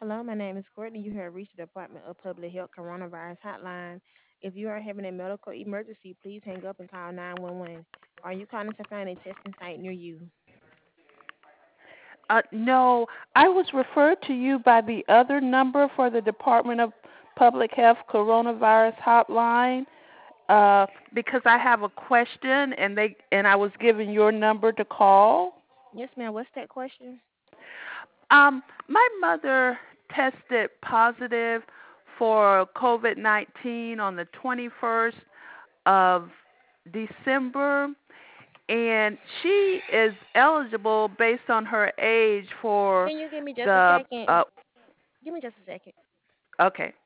Hello, my name is Courtney. You have reached the Department of Public Health Coronavirus Hotline. If you are having a medical emergency, please hang up and call 911. Are you calling to find a testing site near you? No, I was referred to you by the other number for the Department of Public Health Coronavirus Hotline because I have a question, and I was given your number to call. Yes, ma'am. What's that question? My mother tested positive for COVID-19 on the 21st of December, and she is eligible based on her age for Can you give me just a the second? Give me just a second. okay.